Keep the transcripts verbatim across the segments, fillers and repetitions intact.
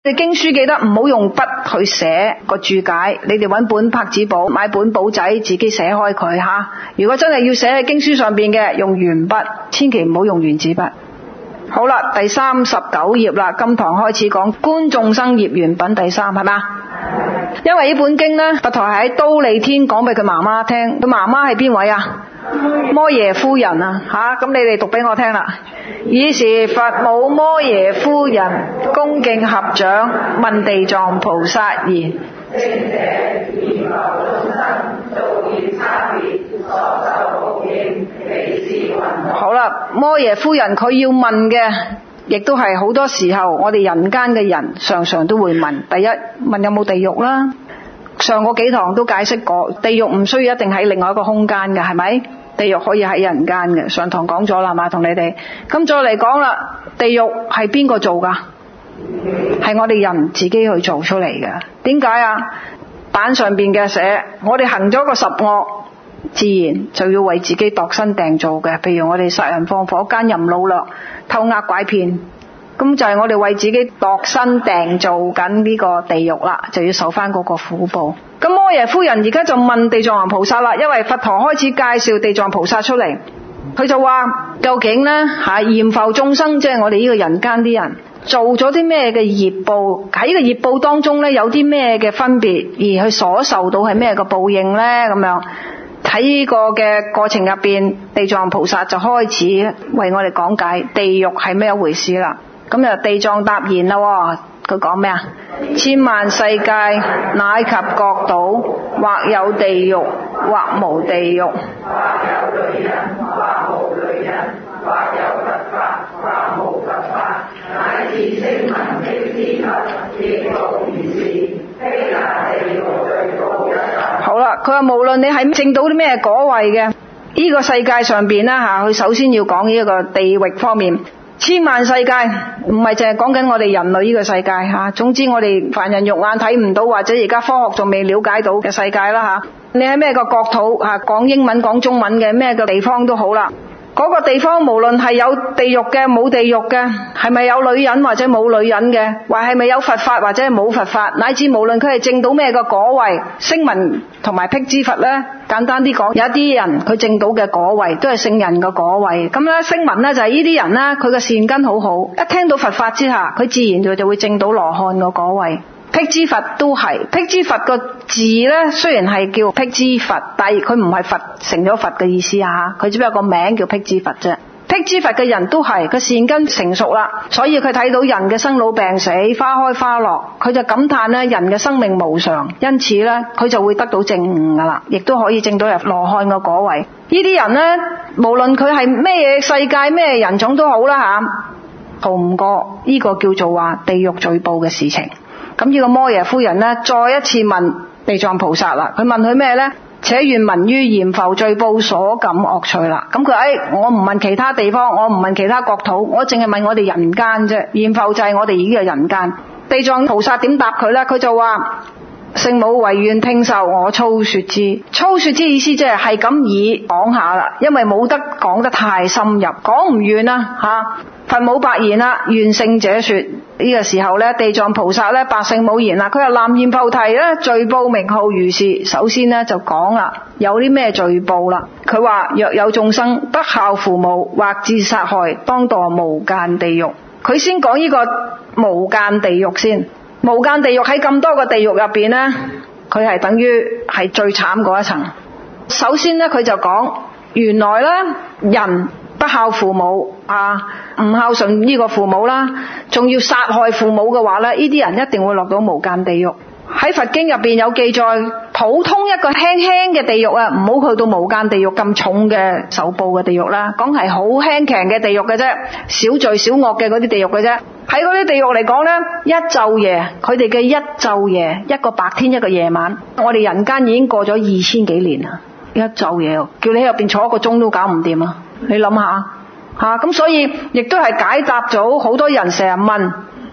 經書記得唔好用筆去寫個注解，你哋揾本拍紙簿，買本簿仔自己寫開佢吓。如果真係要寫喺經書上邊嘅，用鉛筆，千祈唔好用原子筆。好啦，第三十九頁啦，今堂開始講觀眾生業緣品第三，係嘛？因為呢本經呢，佛陀係喺忉利天講俾佢媽媽聽，佢媽媽係邊位啊？摩耶夫人啊，吓，咁你哋讀俾我聽啦。爾時佛母摩耶夫人恭敬合掌，問地藏菩薩言：好啦，摩耶夫人佢要問嘅，亦都係好多時候我哋人間嘅人常常都會問。第一，問有冇地獄啦。上個幾堂都解釋過，地獄唔需要一定喺另外一個空間嘅，係咪？地獄可以喺人間嘅，上堂講咗啦嘛，同你哋。咁再嚟講啦，地獄係邊個做噶？係我哋人自己去做出嚟嘅。點解啊？版上邊嘅寫，我哋行咗個十惡，自然就要為自己度身訂造嘅。譬如我哋殺人放火、奸淫擄掠、偷呃拐騙，咁就係我哋為自己度身訂造緊呢個地獄啦，就要受翻嗰個苦報。咁摩耶夫人而家就問地藏王菩薩啦，因為佛陀開始介紹地藏菩薩出嚟，佢就話究竟呢，吓閻浮眾生，即係我哋呢個人間啲人做咗啲咩嘅業報，喺呢個業報當中呢，有啲咩嘅分別，而佢所受到係咩嘅報應呢？咁樣喺呢個嘅過程入邊，地藏菩薩就開始為我哋講解地獄係咩一回事啦。咁就地藏答言啦，佢講咩啊？千萬世界乃及國土，或有地獄，或無地獄。或有女人，或無女人，或有佛法，或無佛法，乃至聲聞辟支佛，亦復如是。非那地獄最高一等。好啦，佢話無論你係證到啲咩果位嘅，呢、這個世界上邊啦吓，佢首先要講呢一個地域方面。千萬世界唔係淨係講緊我哋人類呢個世界吓，總之我哋凡人肉眼睇唔到，或者而家科學仲未了解到嘅世界啦吓。你喺咩個國土吓，講英文講中文嘅咩個地方都好啦，嗰個地方無論係有地獄嘅冇地獄嘅，係咪有女人或者冇女人嘅，或係咪有佛法或者係冇佛法，乃至無論佢係證到咩個果位，聲聞同埋辟支佛呢，簡單啲講，有一啲人佢證到嘅果位都係聖人嘅果位。咁咧聲聞呢，就係呢啲人呢，佢嘅善根好好，一聽到佛法之下，佢自然就就會證到羅漢個果位。辟支佛都係，辟支佛個字呢，雖然係叫辟支佛，但係佢唔係佛成咗佛嘅意思啊，佢只不過個名叫辟支佛啫。辟支佛嘅人都係個善根成熟啦，所以佢睇到人嘅生老病死、花開花落，佢就感嘆呢人嘅生命無常，因此呢，佢就會得到證悟噶啦，亦都可以證到入羅漢個果位。呢啲人呢，無論佢係咩世界咩人種都好啦吓，逃唔過呢個叫做話地獄罪報嘅事情。咁呢個摩耶夫人呢，再一次問地藏菩薩啦，佢問佢咩呢？且願聞於閻浮罪報所感惡趣啦。咁佢誒，我唔問其他地方，我唔問其他國土，我淨係問我哋人間啫。閻浮就係我哋呢個人間。地藏菩薩點答佢呢？佢就話：聖母唯願聽受，我粗說之。粗說之意思即係係咁以講下啦，因為冇得講得太深入，講唔完啦吓。佛母白言啦，願聖者說。呢、這個時候咧，地藏菩薩咧白聖母言啦，佢話南閻浮提咧罪報名號如是。首先咧就講啦，有啲咩罪報啦？佢話若有眾生不孝父母或自殺害，當墮無間地獄。佢先講呢個無間地獄先。無間地獄喺咁多個地獄入邊呢，佢係等於係最慘嗰一層。首先呢，佢就講原來咧人不孝父母啊，唔孝順呢個父母啦，仲要殺害父母嘅話咧，呢啲人一定會落到無間地獄。喺佛經入邊有記載，普通一個輕輕嘅地獄啊，唔好去到無間地獄咁重嘅受報嘅地獄啦，講係好輕強嘅地獄嘅啫，小罪小惡嘅嗰啲地獄嘅啫。喺嗰啲地獄嚟講呢，一晝夜，佢哋嘅一晝夜，一個白天一個夜晚，我哋人間已經過咗二千幾年啦。一晝夜，叫你喺入邊坐一個鐘都搞唔掂啊！你諗下吓，咁所以亦都係解答咗好多人成日問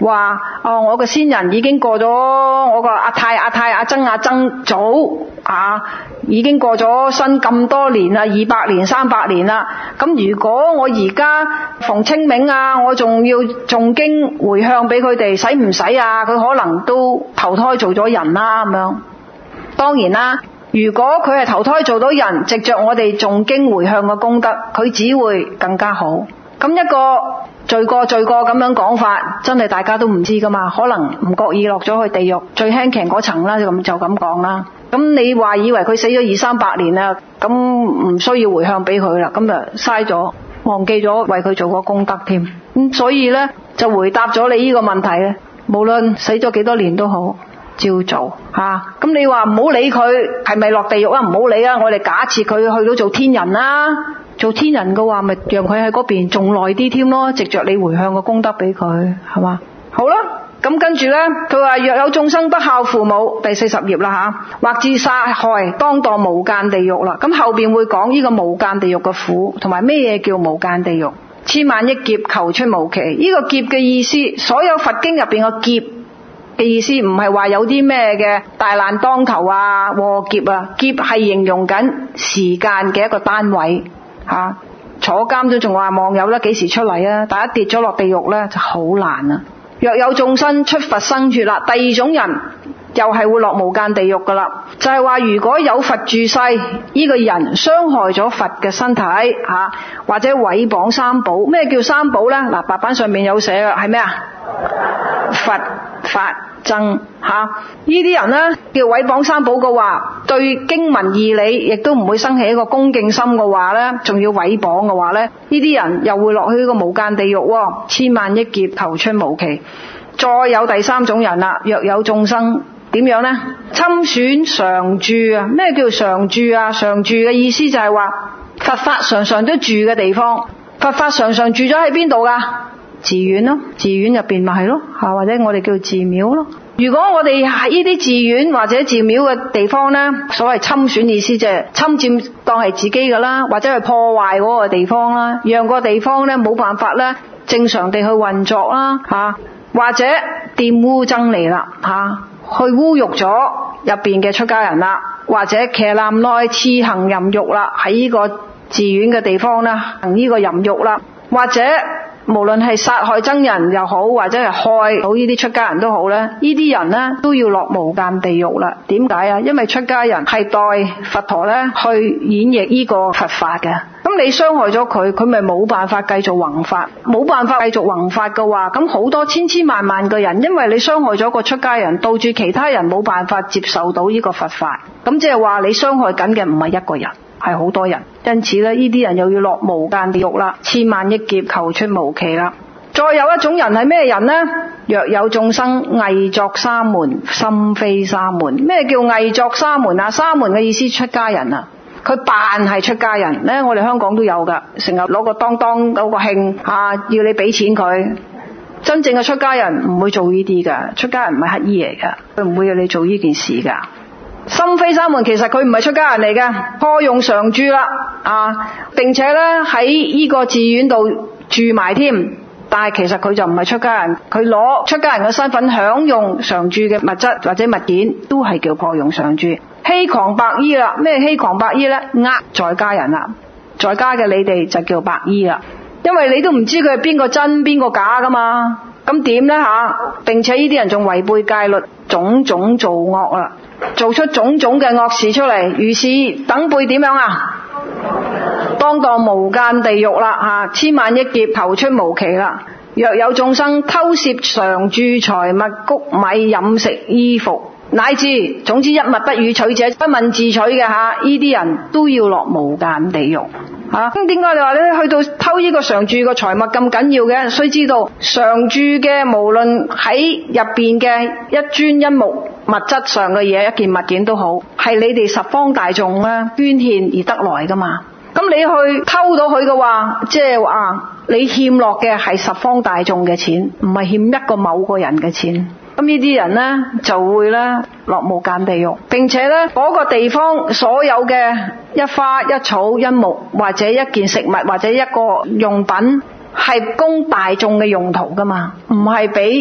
話哦，我個先人已經過咗，我個阿太阿太阿曾阿曾祖啊，已經過咗身咁多年啦，二百年三百年啦。咁如果我而家逢清明啊，我仲要誦經回向俾佢哋，使唔使啊？佢可能都投胎做咗人啦咁樣。當然啦，如果佢係投胎做到人，藉着我哋誦經回向嘅功德，佢只會更加好。咁一個罪過罪過咁樣講法，真係大家都唔知噶嘛，可能唔覺意落咗去地獄最輕騎嗰層啦，咁就咁講啦。咁你話以為佢死咗二三百年啦，咁唔需要回向俾佢啦，咁就嘥咗，忘記咗為佢做個功德添。咁所以呢，就回答咗你呢個問題咧，無論死咗幾多年都好，照做吓。咁你話唔好理佢係咪落地獄啊，唔好理啊，我哋假設佢去到做天人啦。做天人嘅話，咪讓佢喺嗰邊仲耐啲添咯，藉着你回向個功德俾佢，係嘛？好啦，咁跟住呢，佢話若有眾生不孝父母，第四十頁啦吓，或致殺害，當墮無間地獄啦。咁後邊會講呢個無間地獄嘅苦，同埋咩嘢叫無間地獄？千萬億劫求出無期。呢、這個劫嘅意思，所有佛經入邊個劫嘅意思，唔係話有啲咩嘅大難當頭啊、禍劫啊，劫係形容緊時間嘅一個單位。吓、啊，坐監都仲話望有啦，幾時出嚟啊？但一跌咗落地獄咧就好難啊！若有眾生出佛生血啦，第二種人又係會落無間地獄噶啦，就係、是、話如果有佛住世，呢、這個人傷害咗佛嘅身體吓、啊，或者毀謗三寶。咩叫三寶咧？嗱，白板上面有寫嘅係咩啊？佛法僧吓，呢啲人呢，叫毀謗三寶嘅話，對經文義理亦都唔會生起一個恭敬心嘅話呢，仲要毀謗嘅話呢，呢啲人又會落去呢個無間地獄，千萬億劫求出無期。再有第三種人啦，若有眾生點樣呢？侵損常住啊！咩叫常住啊？常住嘅意思就係話佛法常常都住嘅地方，佛法常常住咗喺邊度噶？寺院咯，寺院入邊咪係咯，吓，或者我哋叫寺廟咯。如果我哋喺呢啲寺院或者寺廟嘅地方呢，所謂侵損意思就係侵佔當係自己噶啦，或者係破壞嗰個地方啦，讓個地方呢冇辦法咧正常地去運作啦，吓，或者玷污僧尼啦，吓，去侮辱咗入邊嘅出家人啦，或者騎男內熾行淫欲啦，喺呢個寺院嘅地方呢行呢個淫欲啦，或者無論係殺害僧人又好，或者係害到呢啲出家人都好咧，呢啲人呢都要落無間地獄啦。點解啊？因為出家人係代佛陀咧去演繹呢個佛法嘅。咁你傷害咗佢，佢咪冇辦法繼續弘法，冇辦法繼續弘法嘅話，咁好多千千萬萬嘅人，因為你傷害咗個出家人，導致其他人冇辦法接受到呢個佛法。咁即係話你傷害緊嘅唔係一個人，係好多人，因此咧，呢啲人又要落無間地獄啦，千萬億劫求出無期啦。再有一種人係咩人呢？若有眾生偽作沙門，心非沙門。咩叫偽作沙門啊？沙門嘅意思出家人啊，佢扮係出家人咧，我哋香港都有噶，成日攞個當當攞個磬啊，要你俾錢佢。真正嘅出家人唔會做呢啲噶，出家人唔係乞衣嚟噶，佢唔會要你做呢件事噶。心非沙門，其實佢唔係出家人嚟嘅，破用常住啦啊，並且咧喺呢個寺院度住埋添，但係其實佢就唔係出家人，佢攞出家人嘅身份享用常住嘅物質或者物件，都係叫破用常住。欺誑白衣啦，咩欺誑白衣咧？呃在家人啦，在家嘅你哋就叫白衣啦，因為你都唔知佢係邊個真邊個假噶嘛，咁點咧吓？並且呢啲人仲違背戒律，種種造惡啦，做出種種嘅惡事出嚟，如是等輩點樣啊？當墮無間地獄啦，吓，千萬億劫求出無期啦。若有眾生偷竊常住財物、穀米、飲食、衣服，乃至總之一物不與取者，不問自取嘅吓，呢啲人都要落無間地獄。吓，咁點解你話咧去到偷呢個常住個財物咁緊要嘅？須知道常住嘅無論喺入邊嘅一磚一木物質上嘅嘢，一件物件都好，係你哋十方大眾咧捐獻而得來噶嘛。咁你去偷到佢嘅話，即係話你欠落嘅係十方大眾嘅錢，唔係欠一個某個人嘅錢。咁呢啲人呢，就會咧落無間地獄，並且呢嗰個地方所有嘅一花一草一木或者一件食物或者一個用品係供大眾嘅用途噶嘛，唔係俾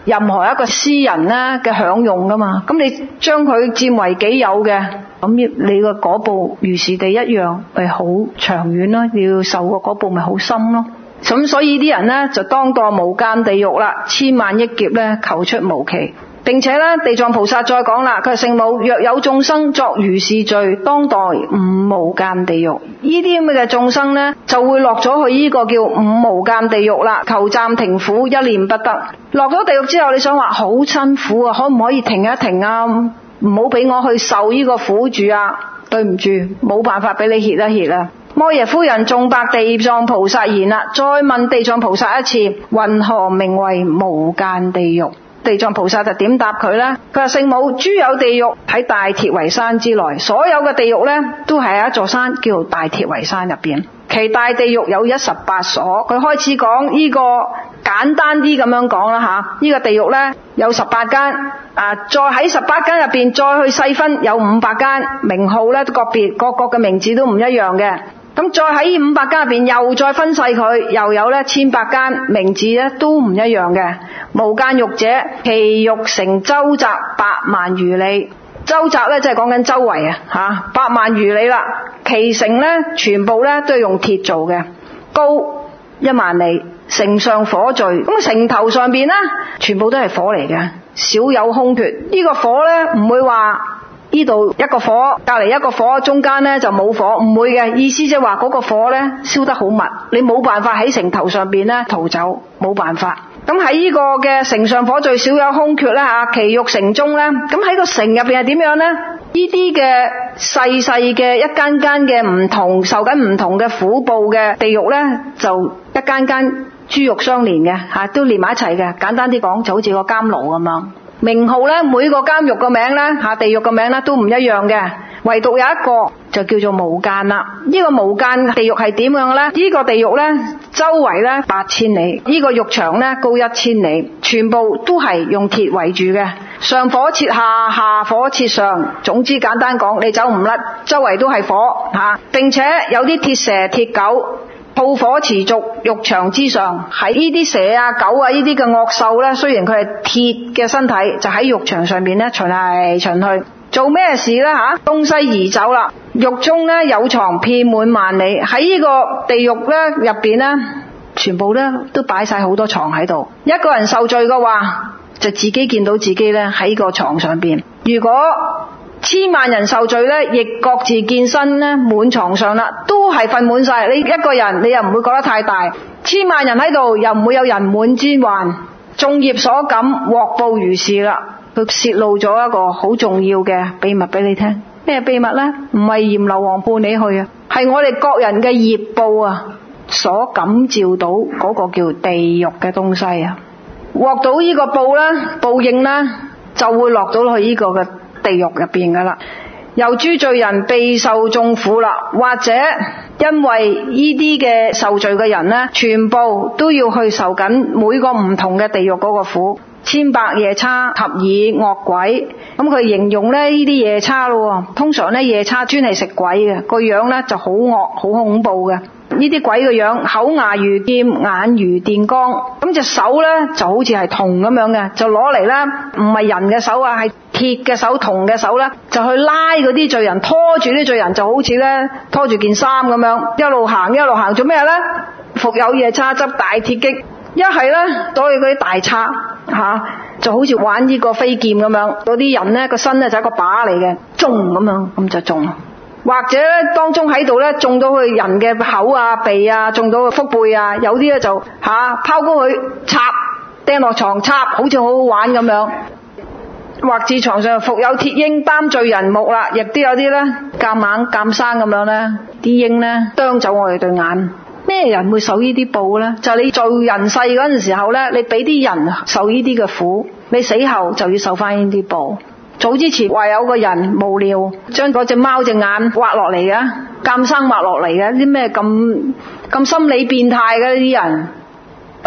任何一個私人咧嘅享用噶嘛。咁你將佢佔為己有嘅，咁你個果報如是地一樣，咪好長遠咯。你要受個果報咪好深咯。咁所以啲人咧就當墮無間地獄啦，千萬億劫咧求出無期。並且咧，地藏菩薩再講啦，佢話聖母若有眾生作如是罪，當墮五無間地獄。呢啲咁嘅眾生咧，就會落咗去呢個叫五無間地獄啦。求暫停苦，一念不得。落咗地獄之後，你想話好辛苦啊，可唔可以停一停啊？唔好俾我去受呢個苦住啊！對唔住，冇辦法俾你歇一歇啊！摩耶夫人眾白地藏菩薩言啦，再問地藏菩薩一次，云何名為無間地獄？地藏菩薩就點答佢呢？佢話聖母，諸有地獄喺大鐵圍山之內，所有嘅地獄呢都係一座山叫做大鐵圍山入邊，其大地獄有一十八所。佢開始講呢個簡單啲咁樣講啦吓，呢個地獄呢有十八間，啊再喺十八間入邊再去細分有五百間，名號呢個別各個嘅名字都唔一樣嘅。咁再喺五百間入邊又再分細佢，又有咧千百間，名字咧都唔一樣嘅。無間獄者，其獄城周匝八萬餘里，周匝咧即係講緊周圍啊吓，八萬餘里啦。其城咧全部咧都係用鐵做嘅，高一萬里，城上火聚。咁城頭上邊咧全部都係火嚟嘅，少有空缺。呢個火咧唔會話呢度一個火，隔籬一個火，中間咧就冇火，唔會嘅。意思即係話嗰個火咧燒得好密，你冇辦法喺城頭上邊咧逃走，冇辦法。咁喺呢個嘅城上火聚，少有空缺咧吓，其獄城中咧，咁喺個城入邊係點樣咧？呢啲嘅細細嘅一間間嘅唔同受緊唔同嘅苦報嘅地獄咧，就一間間珠玉相連嘅吓，都連埋一齊嘅。簡單啲講，就好似個監牢咁樣。名號咧，每個監獄個名咧吓，地獄個名咧都唔一樣嘅，唯獨有一個就叫做無間啦。呢個無間地獄係點樣咧？呢個地獄咧周圍咧八千里，呢個獄牆咧高一千里，全部都係用鐵圍住嘅，上火切下，下火切上。總之簡單講，你走唔甩，周圍都係火吓，並且有啲鐵蛇、鐵狗。炮火持續，獄牆之上，喺呢啲蛇啊、狗啊呢啲嘅惡獸咧，雖然佢係鐵嘅身體，就喺獄牆上邊咧巡嚟巡去，做咩事咧吓？東西移走啦。獄中咧有床遍滿萬里，喺呢個地獄咧入邊咧，全部咧都擺晒好多床喺度。一個人受罪嘅話，就自己見到自己咧喺個床上邊。如果千萬人受罪咧，亦各自見身咧滿床上啦，都係瞓滿晒。你一個人你又唔會覺得太大，千萬人喺度又唔會有人滿之患。眾業所感，獲報如是啦。佢泄露咗一個好重要嘅秘密俾你聽。咩秘密呢？唔係閻羅王判你去啊，係我哋各人嘅業報啊，所感召到嗰個叫地獄嘅東西啊。獲到呢個報啦，報應啦，就會落到去呢個嘅地獄入邊噶啦。由諸罪人備受眾苦啦，或者因為呢啲嘅受罪嘅人呢，全部都要去受緊每個唔同嘅地獄嗰個苦。千百夜叉及以惡鬼，咁佢形容咧呢啲夜叉咯。通常咧夜叉專係食鬼嘅，個樣咧就好惡好恐怖嘅。呢啲鬼嘅樣，口牙如劍，眼如電光，咁隻手咧就好似係銅咁樣嘅，就攞嚟咧唔係人嘅手啊，係鐵嘅手、銅嘅手咧，就去拉嗰啲罪人，拖住啲罪人，就好似咧拖住件衫咁樣，一路行一路行，做咩咧？復有夜叉執大鐵戟，一係咧攞去嗰啲大叉吓、啊，就好似玩呢個飛劍咁樣，嗰啲人咧個身咧就係一個靶嚟嘅，中咁樣咁就中。或者咧當中喺度咧中到佢人嘅口啊、鼻啊，中到佢腹背啊，有啲咧就吓、啊、拋高佢插掟落床插，好似好好玩咁樣。或至床上復有鐵鷹擔罪人目啦，亦都有啲咧夾硬夾生咁樣咧，啲鷹咧啄走我哋對眼。咩人會受呢啲報呢？就係、你做人世嗰陣時候呢，你俾啲人受呢啲嘅苦，你死後就要受翻呢啲報。早之前話有個人無聊將嗰隻貓隻眼挖落嚟嘅，監生挖落嚟嘅，啲咩咁咁心理變態嘅呢啲人？咁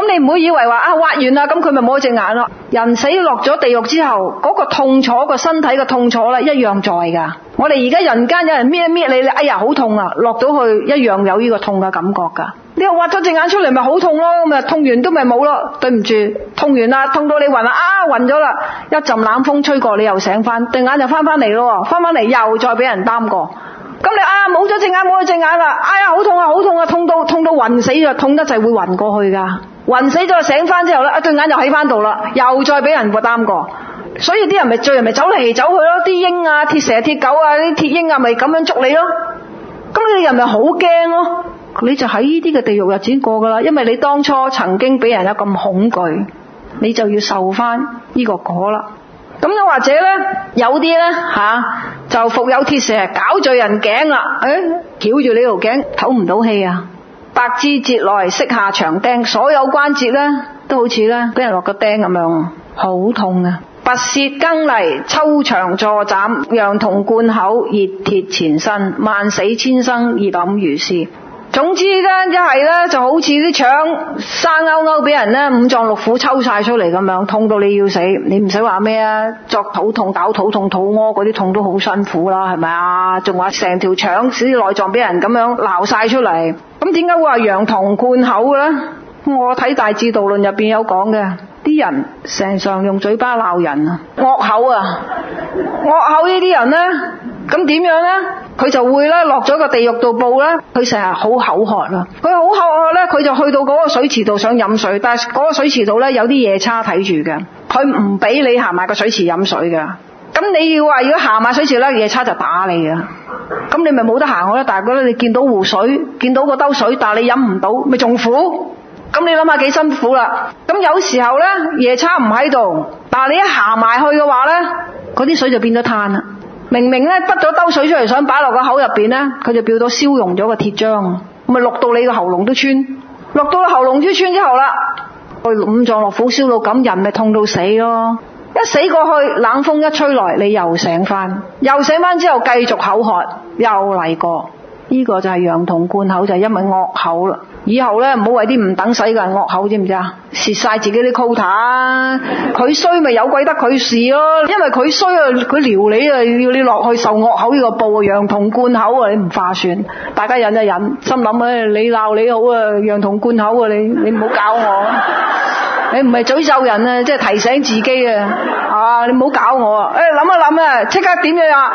咁你唔好以為話啊挖完啦，咁佢咪冇隻眼咯。人死落咗地獄之後，嗰個痛楚，個身體嘅痛楚咧一樣在噶。我哋而家人間有人搣一搣你，哎呀好痛啊，落到去一樣有呢個痛嘅感覺噶。你又挖咗隻眼出嚟咪好痛咯，咁啊痛完都咪冇咯。對唔住，痛完啦，痛到你暈啦，啊暈咗啦，一陣冷風吹過你又醒翻，對眼就翻翻嚟咯，翻翻嚟又再俾人擔過。咁你啊冇咗隻眼冇咗隻眼啦，哎呀好痛啊好痛啊，痛到痛到暈死咗，痛得滯會暈過去噶。暈死咗醒翻之後咧，一對眼又喺翻度啦，又再俾人擔過。所以啲人咪罪人咪走嚟走去咯，啲鷹啊鐵蛇鐵狗啊啲鐵鷹啊咪咁樣捉你咯。咁你人咪好驚咯，你就喺呢啲嘅地獄日子過噶啦，因為你當初曾經俾人有咁恐懼，你就要受翻呢個果啦。咁又或者咧，有啲咧吓就伏有鐵蛇絞罪人頸啦，誒翹住你條頸唞唔到氣啊，百枝節內釋下長釘，所有關節咧都好似咧俾人落個釘咁樣，好痛啊！拔舌更厲，抽腸助斬，羊銅灌口，熱鐵纏身，萬死千生，熱感如是。總之咧，一係咧就好似啲腸生勾勾俾人咧五臟六腑抽晒出嚟咁樣，痛到你要死。你唔使話咩啊，作肚痛、搞肚痛、肚屙嗰啲痛都好辛苦啦，係咪啊？仲話成條腸啲內臟俾人咁樣鬧晒出嚟。咁點解會話羊銅灌口嘅咧？我睇《大智度論》入邊有講嘅，啲人成常用嘴巴鬧人啊，惡口啊，惡口呢啲人咧。咁點樣呢？佢就會咧落咗個地獄度報咧，佢成日好口渴啦。佢好口渴咧，佢就去到嗰個水池度想飲水，但係嗰個水池度咧有啲夜叉睇住嘅，佢唔俾你行埋個水池飲水嘅。咁你要話如果行埋水池咧，夜叉就打你嘅。咁你咪冇得行好啦。但係嗰啲你見到湖水，見到個兜水，但係你飲唔到，咪仲苦。咁你諗下幾辛苦啦。咁有時候咧，夜叉唔喺度，但係你一行埋去嘅話咧，嗰啲水就變咗炭啦。明明咧得咗兜水出嚟想擺落個口入邊咧，佢就變到燒溶咗個鐵漿，咪落到你個喉嚨都穿，落到喉嚨都穿之後啦，五臟六腑燒到咁，人咪痛到死咯。一死過去，冷風一吹來，你又醒翻，又醒翻之後繼續口渴，又嚟過。呢、這個就係羊銅灌口，就係、是、因為惡口啦。以後咧唔好為啲唔等使嘅人惡口，知唔知啊？蝕晒自己啲 quota， 佢衰咪有鬼得佢事咯。因為佢衰啊，佢撩你啊，要你落去受惡口呢個報，羊銅灌口啊，你唔化算。大家忍一忍，心諗咧，你鬧你好啊，羊銅灌口啊，你你唔好搞我。你唔係詛咒人啊，即係提醒自己啊，啊你唔好搞我啊！誒諗一諗啊，即刻點樣啊？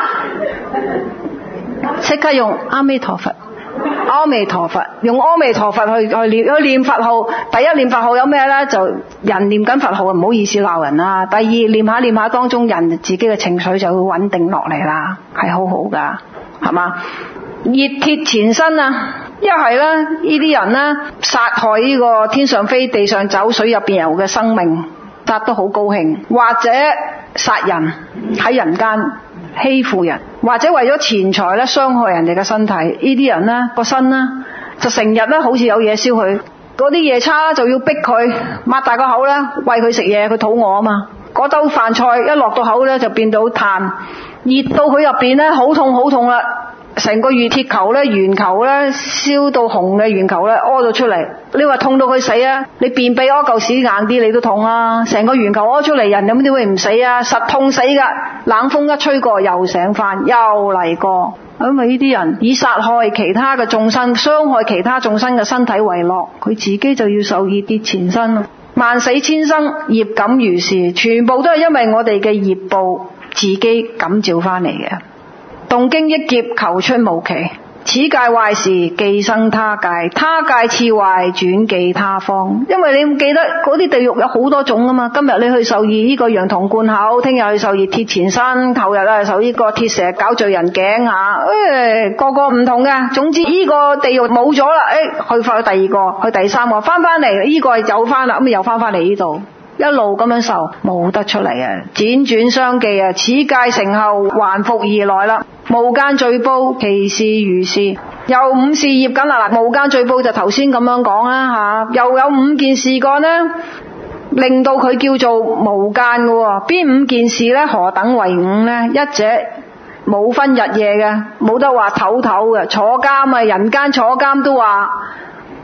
即刻用阿彌陀佛，阿彌陀佛，用阿彌陀佛去去念去念佛號。第一念佛號有咩咧？就人念緊佛號，唔好意思鬧人啦。第二念下念下當中，人自己嘅情緒就會穩定落嚟啦，係好好噶，係嘛？熱鐵纏身啊！一係咧，呢啲人咧殺害呢個天上飛、地上走、水入邊游嘅生命，殺得好高興，或者殺人喺人間。欺負人，或者為咗錢財咧傷害人哋嘅身體，呢啲人咧個身咧就成日咧好似有嘢燒佢，嗰啲夜叉就要逼佢擘大個口咧餵佢食嘢，佢肚餓啊嘛。嗰兜飯菜一落到口咧就變到炭，熱到佢入邊咧好痛好痛啦，成個乳鐵球咧圓球咧燒到紅嘅圓球咧屙到出嚟。你話痛到佢死啊？你便秘屙嚿屎硬啲你都痛啊！成個圓球屙出嚟，人有點會唔死啊？實痛死噶！冷風一吹過又醒翻，又嚟過。因為呢啲人以殺害其他嘅眾生，傷害其他眾生嘅身體為樂，佢自己就要受熱鐵纏身。萬死千生，業感如是，全部都係因為我哋嘅業報自己感召翻嚟嘅。動經億劫，求出無期。此界壞時，寄生他界，他界次壞，轉寄他方。因為你記得嗰啲地獄有好多種啊嘛。今日你去受熱呢個羊銅灌口，聽日去受熱鐵纏身，後日咧受呢個鐵蛇絞罪人頸啊。誒、哎，個個唔同嘅。總之呢個地獄冇咗啦，誒、哎，去翻去第二個，去第三個，翻翻嚟呢個又翻啦，咁又翻翻嚟呢度。一路咁樣受，冇得出嚟啊！輾轉相繼啊，此界成後還復而來啦。無間罪報，其事如是。又五事業緊啦，嗱，無間罪報就頭先咁樣講啦吓，又有五件事幹呢，令到佢叫做無間嘅喎。邊五件事呢？何等為五呢？一者冇分日夜嘅，冇得話唞唞嘅，坐監啊，人間坐監都話。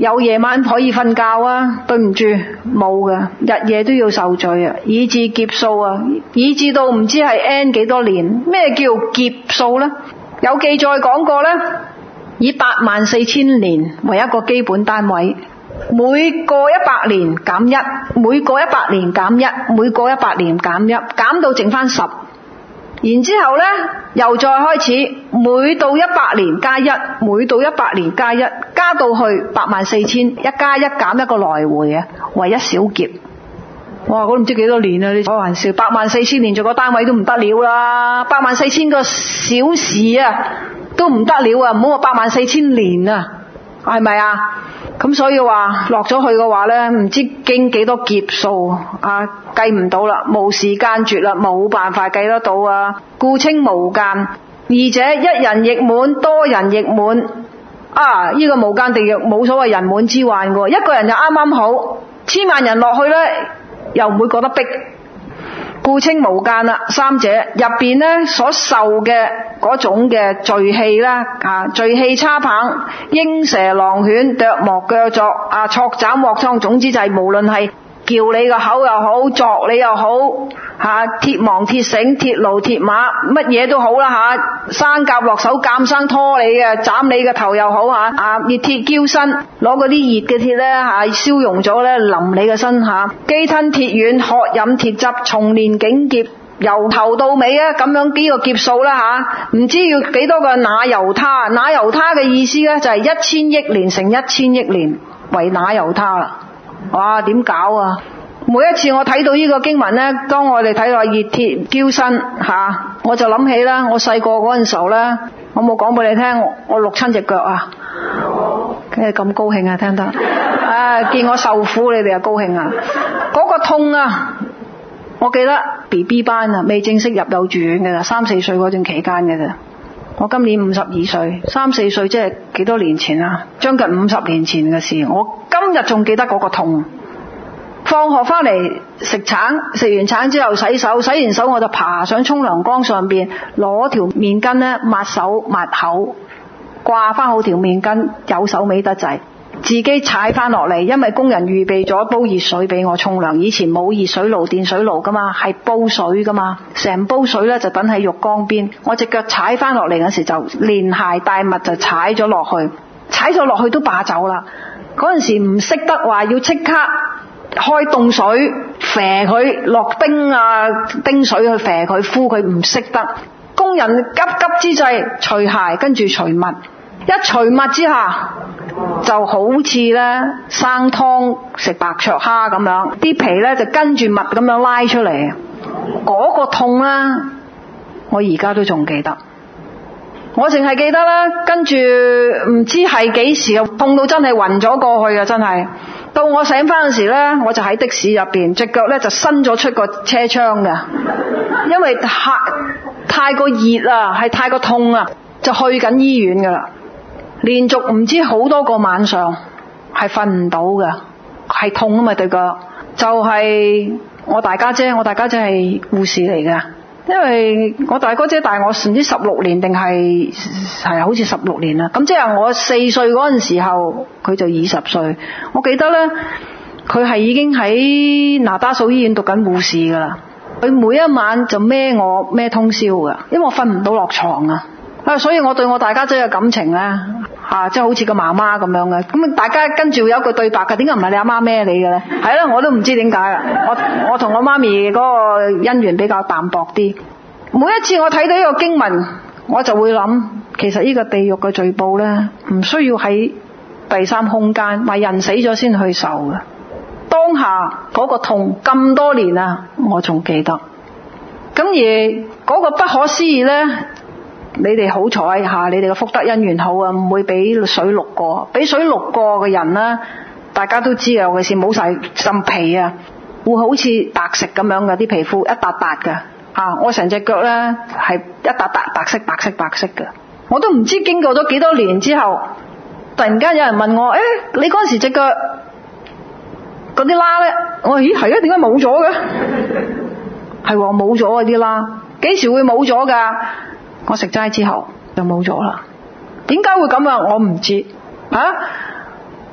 有夜晚可以瞓覺啊？對唔住，冇㗎，日夜都要受罪啊，以致劫數啊，以致到唔知係 N 幾多年。咩叫劫數呢？有記載講過呢，以八萬四千年為一個基本單位，每過一百年減一，每過一百年減一，每過一百年減一，減到剩翻十。然之後呢，又再開始，每到一百年加一，每到一百年加一，加到去八萬四千，一加一減一個來回啊，為一小劫。哇！我都唔知幾多年啦，你開玩笑，八萬四千年做個單位都唔得了啦，八萬四千個小時啊，都唔得了啊，唔好話八萬四千年啊，係咪啊？咁所以話落咗去嘅話呢，唔知經幾多劫數啊，計唔到啦，無時間絕啦，冇辦法計得到啊，故稱無間。二者一人亦滿，多人亦滿啊！呢、這個無間地獄冇所謂人滿之患嘅，一個人就啱啱好，千萬人落去呢，又唔會覺得逼，故稱無間啦。三者入邊呢所受嘅嗰種嘅罪氣啦，啊，罪氣叉棒、鷹蛇狼犬、啄磨腳鑿啊、挫斬鑊瘡，總之就係無論係叫你個口又好，鑿你又好，吓鐵網鐵繩、鐵驢鐵馬，乜嘢都好啦吓，生甲落手監生拖你嘅，斬你嘅頭又好吓，啊熱鐵澆身，攞嗰啲熱嘅鐵咧吓，燒溶咗咧淋你嘅身吓，飢吞鐵丸，渴飲鐵汁，從年警劫，由頭到尾啊咁樣幾個劫數啦吓，唔知要幾多個那由他，那由他嘅意思咧就係一千億年乘一千億年為那由他啦。哇！點搞啊？每一次我睇到呢個經文呢，當我哋睇到熱鐵澆身吓，我就諗起啦，我細個嗰陣時候呢，我冇講俾你聽，我淥親隻腳啊，梗係咁高興啊，聽得啊，見我受苦，你哋又高興啊，嗰、嗰個痛啊！我記得 B B 班啊，未正式入幼稚園嘅啦，三四歲嗰段期間嘅啫。我今年五十二歲，三四歲即係幾多年前啊？將近五十年前嘅事。我今日仲記得嗰個痛。放學翻嚟食橙，食完橙之後洗手，洗完手我就爬上沖涼缸上邊，攞條面巾咧抹手抹口，掛翻好條面巾，有手尾得滯。自己踩翻落嚟，因為工人預備咗煲熱水俾我沖涼。以前冇熱水爐、電水爐噶嘛，係煲水噶嘛，成煲水咧就等喺浴缸邊。我隻腳踩翻落嚟嗰時就連鞋帶襪就踩咗落去，踩咗落去都罷走啦。嗰陣時唔識得話要即刻開凍水啡佢，落冰啊冰水去啡佢敷佢，唔識得。工人急急之際除鞋，跟住除襪，一除襪之下就好似咧生湯食白灼蝦咁樣，啲皮咧就跟住襪咁樣拉出嚟，嗰個痛啦，我而家都仲記得。我淨係記得啦，跟住唔知係幾時痛到真係暈咗過去啊！真係到我醒翻嗰時咧，我就喺的士入邊，隻腳咧就伸咗出個車窗㗎，因為太太過熱啊，係太過痛啊，就去緊醫院噶啦。連續唔知好多個晚上係瞓唔到㗎，係痛啊嘛對腳。就係、是、我大家姐，我大家姐係護士嚟㗎。因為我大哥姐大我唔知十六年定係係好似十六年啦，咁即係我四歲嗰陣時候，佢就二十歲。我記得呢，佢係已經喺那打素醫院讀緊護士噶啦。佢每一晚就孭我孭通宵噶，因為我瞓唔到落床啊。啊，所以我對我大家姐嘅感情呢，吓即係好似個媽媽咁樣嘅。咁大家跟住有一句對白嘅，點解唔係你阿媽孭你嘅呢？係啦，我都唔知點解啦。我我同我媽咪嗰個姻緣比較淡薄啲。每一次我睇到呢個經文，我就會諗，其實呢個地獄嘅罪報呢，唔需要喺第三空間，話人死咗先去受嘅。當下嗰個痛咁多年啊，我仲記得。咁而嗰個不可思議呢，你哋好彩吓，你哋嘅福德因緣好啊，唔會俾水淥過。俾水淥過嘅人呢，大家都知啊，尤其是冇晒浸皮啊，會好似白食咁樣嘅，啲皮膚一笪笪嘅。啊！我成隻腳咧係一笪笪白色白色白色嘅，我都唔知經過咗幾多年之後，突然間有人問我：誒，你嗰陣時隻腳嗰啲疤咧？我話：咦，係啊，點解冇咗嘅？係喎，冇咗啊啲疤，幾時會冇咗㗎？我食齋之後就冇咗啦。點解會咁啊？我唔知啊。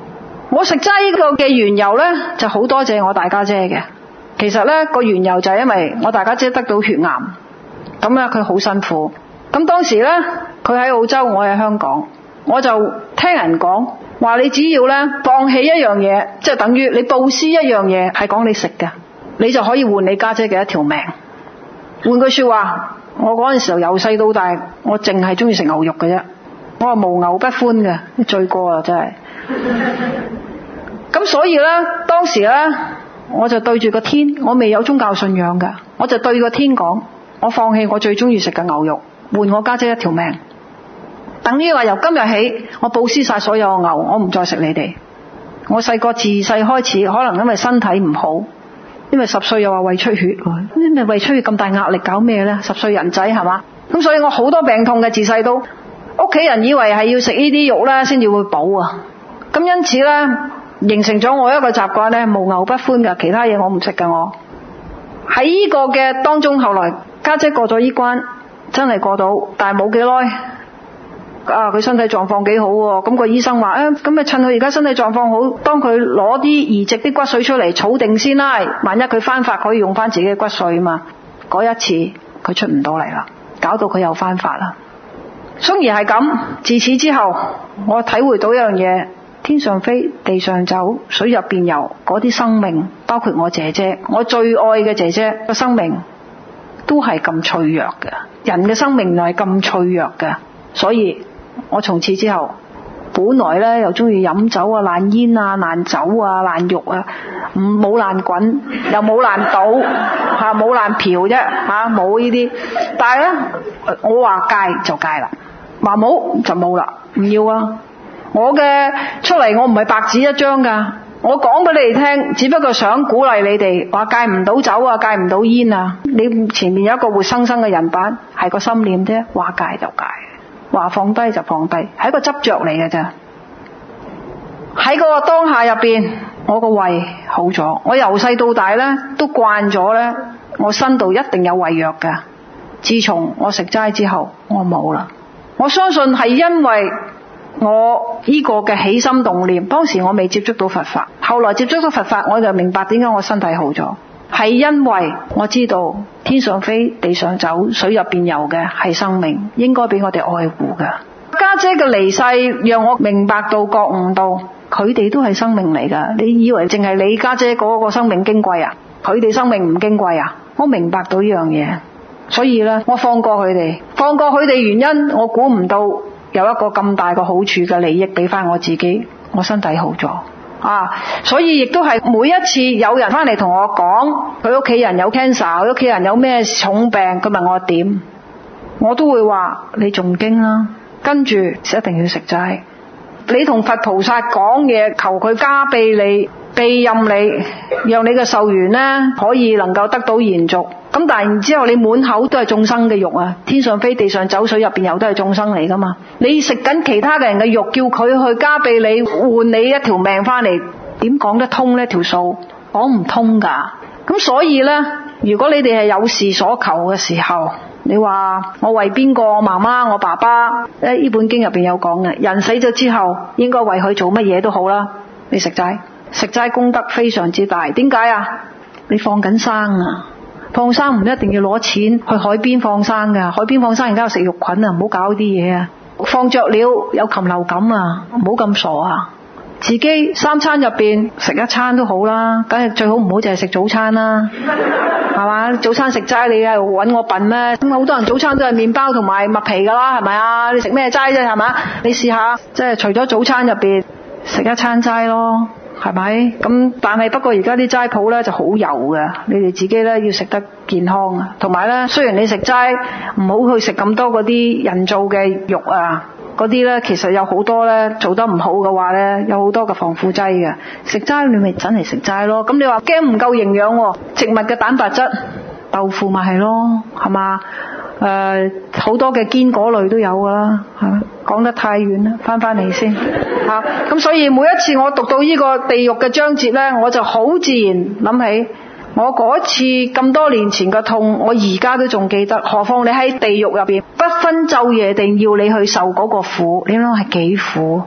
我食齋呢個嘅緣由呢，就好多謝我大家姐嘅。其實呢個緣由就係因為我大家姐得到血癌，咁呢佢好辛苦。咁當時呢佢喺澳洲，我喺香港，我就聽人講話，你只要呢放棄一樣嘢，即係等於你布施一樣嘢，係講你食嘅，你就可以換你家姐嘅一條命。換句說話，我嗰陣時候由細到大，我淨係中意食牛肉嘅啫，我話無牛不歡嘅，罪過啊真係。咁所以呢，當時呢，我就對住個天，我未有宗教信仰㗎，我就對個天講，我放棄我最中意食嘅牛肉，換我家姐一條命。等於話由今日起，我布施晒所有嘅牛，我唔再食你哋。我細個自細開始，可能因為身體唔好，因為十歲又話胃出血，因為胃出血咁大壓力搞咩呢？十歲人仔係嘛？咁所以我好多病痛嘅，自細都屋企人以為係要食呢啲肉呢先至會補啊。咁因此呢，形成咗我一個習慣呢，無牛不歡㗎，其他嘢我唔食㗎。我喺呢個嘅當中，後來家姐過咗呢關，真係過到，但係冇幾耐。啊！佢身體狀況幾好喎，咁個醫生話誒，咁咪趁佢而家身體狀況好，當佢攞啲移植啲骨髓出嚟儲定先啦，萬一佢翻發可以用翻自己嘅骨髓啊嘛。嗰一次佢出唔到嚟啦，搞到佢又翻發啦。雖然係咁，自此之後我體會到一樣嘢，天上飛地上走，水入邊游，嗰啲生命，包括我姐姐，我最愛嘅姐姐個生命都係咁脆弱嘅，人嘅生命就係咁脆弱嘅。所以我從此之後，本來呢又中意飲酒啊、爛煙啊、爛酒啊、爛肉啊，唔冇爛滾，又冇爛賭嚇，冇爛嫖啫嚇，冇呢啲。但係呢，我話戒就戒啦，話冇就冇啦，唔要啊！我嘅出嚟我唔係白紙一張㗎，我講俾你哋聽，只不過想鼓勵你哋話戒唔到酒啊，戒唔到煙啊。你前面有一個活生生嘅人版，係個心念啫，話戒就戒。話放低就放低，係一個執着嚟嘅啫。喺嗰個當下入邊，我個胃好咗。我由細到大呢都慣咗呢，我身度一定有胃藥㗎。自從我食齋之後，我冇啦。我相信係因為我呢個嘅起心動念，當時我未接觸到佛法，後來接觸到佛法，我就明白點解我身體好咗。係因為我知道天上飛地上走，水入邊游嘅係生命，應該俾我哋愛護嘅。家姐嘅離世讓我明白到覺悟到，佢哋都係生命嚟噶。你以為淨係你家姐嗰個生命矜貴啊？佢哋生命唔矜貴啊？我明白到呢樣嘢，所以呢，我放過佢哋，放過佢哋原因，我估唔到有一個咁大個好處嘅利益俾翻我自己，我身體好咗。啊，所以亦都係每一次有人翻嚟同我講佢屋企人有 cancer， 佢屋企人有咩重病，佢問我點，我都會話你誦經啦，跟住一定要食齋。你同佛菩薩講嘢，求佢加庇你、庇蔭你，讓你嘅壽元呢可以能夠得到延續。咁但係然之後你滿口都係眾生嘅肉啊，天上飛地上走，水入邊游都係眾生嚟噶嘛。你食緊其他嘅人嘅肉，叫佢去加庇你，換你一條命翻嚟，點講得通呢條數？講唔通噶。咁所以呢，如果你哋係有事所求嘅時候，你話我為邊個？我媽媽、我爸爸，誒呢本經入邊有講嘅，人死咗之後應該為佢做乜嘢都好啦。你食齋，食齋功德非常之大。點解啊？你放緊生啊！放生唔一定要攞錢去海邊放生噶，海邊放生而家有食肉菌啊，唔好搞啲嘢啊！放雀鳥有禽流感啊，唔好咁傻啊！自己三餐入邊食一餐都好啦，梗係最好唔好淨係食早餐啦，係嘛？早餐食齋你係搵我笨咩？咁好多人早餐都係麵包同埋麥皮噶啦，係咪啊？你食咩齋啫？係咪？你試下，即係除咗早餐入邊食一餐齋咯。係咪？咁但係不過而家啲齋鋪咧就好油嘅，你哋自己咧要食得健康啊。同埋咧，雖然你食齋，唔好去食咁多嗰啲人造嘅肉啊，嗰啲咧其實有好多咧做得唔好嘅話咧，有好多嘅防腐劑嘅。食齋你咪真係食齋咯。咁你話驚唔夠營養喎？植物嘅蛋白質，豆腐咪係咯，係嘛？誒、呃，好多嘅堅果類都有噶啦，係嘛？講得太遠啦，翻翻嚟先吓。咁、啊、所以每一次我讀到呢個地獄嘅章節呢，我就好自然諗起我嗰次咁多年前嘅痛，我而家都仲記得。何況你喺地獄入邊，不分晝夜定要你去受嗰個苦，你諗係幾苦？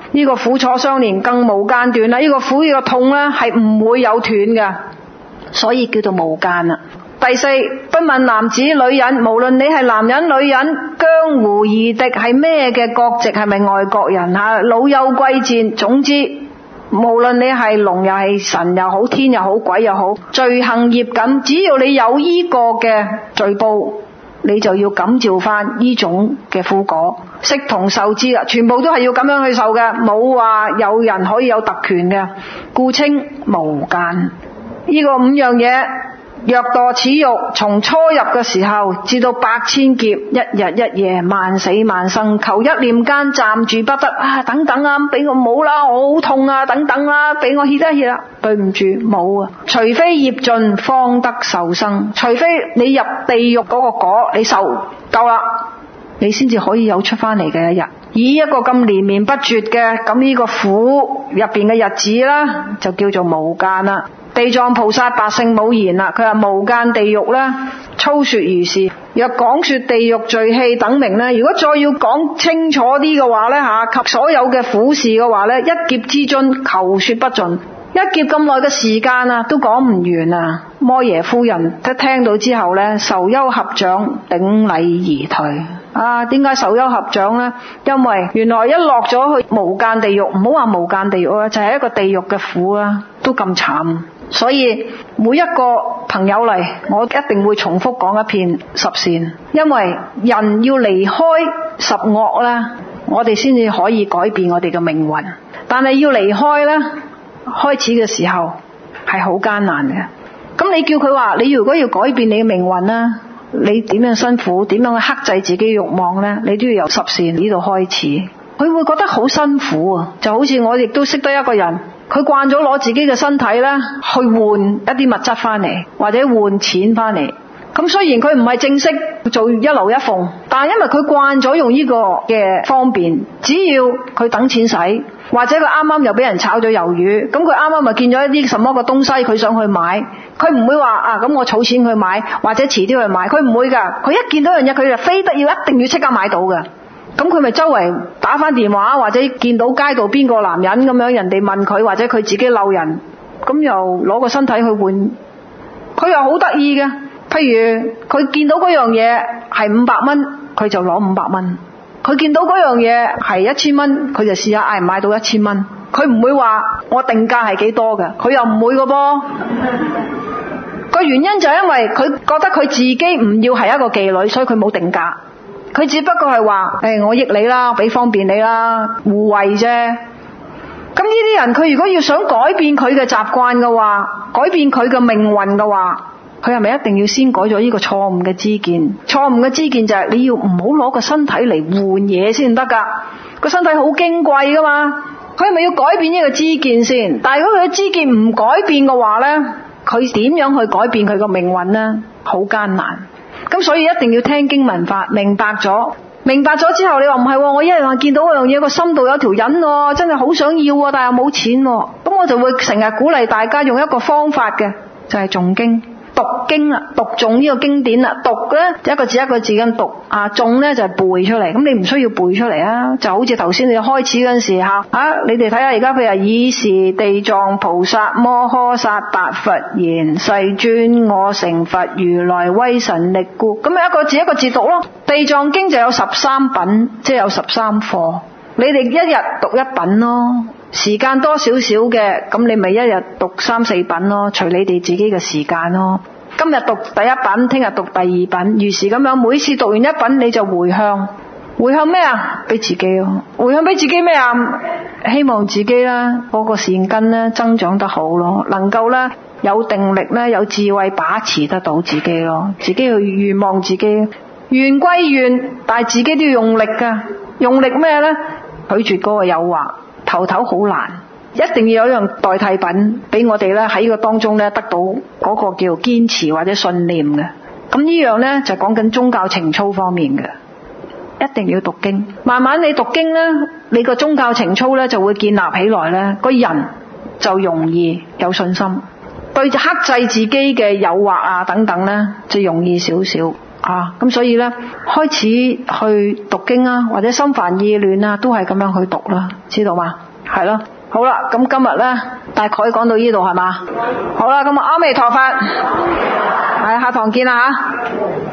呢個苦楚相連，更無間斷啦！呢個苦呢個痛咧係唔會有斷嘅，所以叫做無間啦。第四，不問男子女人，無論你係男人女人，江湖夷狄係咩嘅國籍，係咪外國人吓，老幼貴賤，總之無論你係龍又係神又好，天又好，鬼又好，罪行業感，只要你有呢個嘅罪報，你就要感召翻呢種嘅苦果，悉同受之啦，全部都係要咁樣去受嘅，冇話有人可以有特權嘅，故稱無間。呢個五樣嘢，若墮此獄，從初入嘅時候至到百千劫，一日一夜，萬死萬生，求一念間暫住不得啊！等等啊，俾我冇啦，我好痛啊！等等啦，俾我歇一歇啦。對唔住，冇啊！除非業盡方得受生，除非你入地獄嗰個果你受夠啦，你先至可以有出翻嚟嘅一日。以一個咁連綿不絕嘅咁呢個苦入邊嘅日子啦，就叫做無間啦。地藏菩薩白聖母言啦，佢話無間地獄咧，粗說如是。若講說地獄罪器等名咧，如果再要講清楚啲嘅話咧吓，及所有嘅苦事嘅話咧，一劫之尊，求說不盡。一劫咁耐嘅時間啊，都講唔完啊！摩耶夫人一聽到之後咧，受憂合掌，頂禮而退。啊，點解受憂合掌呢？因為原來一落咗去無間地獄，唔好話無間地獄啊，就係、是、一個地獄嘅苦啊，都咁慘。所以每一個朋友嚟，我一定會重複講一遍十善，因為人要離開十惡啦，我哋先至可以改變我哋嘅命運。但係要離開呢，開始嘅時候係好艱難嘅。咁你叫佢話，你如果要改變你嘅命運呢，你點樣辛苦，點樣去克制自己慾望呢？你都要由十善呢度開始。佢會覺得好辛苦啊，就好似我亦都識得一個人，佢慣咗攞自己嘅身體咧去換一啲物質翻嚟，或者換錢翻嚟。咁雖然佢唔係正式做一樓一鳳，但係因為佢慣咗用呢個嘅方便，只要佢等錢使，或者佢啱啱又俾人炒咗魷魚，咁佢啱啱咪見咗一啲什麼嘅東西，佢想去買，佢唔會話啊咁我儲錢去買，或者遲啲去買，佢唔會噶。佢一見到樣嘢，佢就非得要一定要即刻買到嘅。咁佢咪周圍打翻電話，或者見到街道邊個男人咁樣，人哋問佢，或者佢自己漏人，咁又攞個身體去換，佢又好得意嘅。譬如佢見到嗰樣嘢係五百蚊，佢就攞五百蚊；佢見到嗰樣嘢係一千蚊，佢就試下嗌唔買到一千蚊。佢唔會話我定價係幾多嘅，佢又唔會嘅噃。個原因就係因為佢覺得佢自己唔要係一個妓女，所以佢冇定價。佢只不過係話誒，我益你啦，俾方便你啦，互惠啫。咁呢啲人，佢如果要想改變佢嘅習慣嘅話，改變佢嘅命運嘅話，佢係咪一定要先改咗呢個錯誤嘅知見？錯誤嘅知見就係你要唔好攞個身體嚟換嘢先得噶，個身體好矜貴噶嘛。佢係咪要改變呢個知見先？但係如果佢嘅知見唔改變嘅話呢，佢點樣去改變佢個命運呢？好艱難。咁所以一定要聽經聞法，明白咗，明白咗之後，你話唔係，我一日見到嗰樣嘢，個心度有條癮喎，真係好想要啊，但係又冇錢喎，咁我就會成日鼓勵大家用一個方法嘅，就係誦經。讀經啦，讀誦呢個經典啦，讀咧一個字一個字咁讀，啊誦咧就係背出嚟。咁你唔需要背出嚟啊，就好似頭先你開始嗰陣時吓，啊你哋睇下而家譬如爾時地藏菩薩摩訶薩白佛言：世尊，我成佛如來威神力故。咁咪一個字一個字讀咯。地藏經就有十三品，即係有十三課，你哋一日讀一品咯。時間多少少嘅，咁你咪一日讀三四品咯，隨你哋自己嘅時間咯。今日讀第一品，聽日讀第二品，如是咁樣，每次讀完一品你就回向，回向咩啊？俾自己咯，回向俾自己咩啊？希望自己啦，嗰個善根咧增長得好咯，能夠咧有定力咧，有智慧把持得到自己咯，自己去願望自己，願歸願，但係自己都要用力噶，用力咩咧？拒絕嗰個誘惑。頭頭好難，一定要有一樣代替品俾我哋咧喺個當中咧得到嗰個叫堅持或者信念嘅。咁呢樣咧就講緊宗教情操方面嘅，一定要讀經。慢慢你讀經咧，你個宗教情操咧就會建立起來咧，個人就容易有信心，對克制自己嘅誘惑啊等等咧就容易少少啊。咁所以咧開始去讀經啊，或者心煩意亂啊，都係咁樣去讀啦，知道嗎？ 係咯，好啦，咁今日咧大概講到呢度係嘛？好啦，咁啊阿彌陀佛，係下堂見啦吓。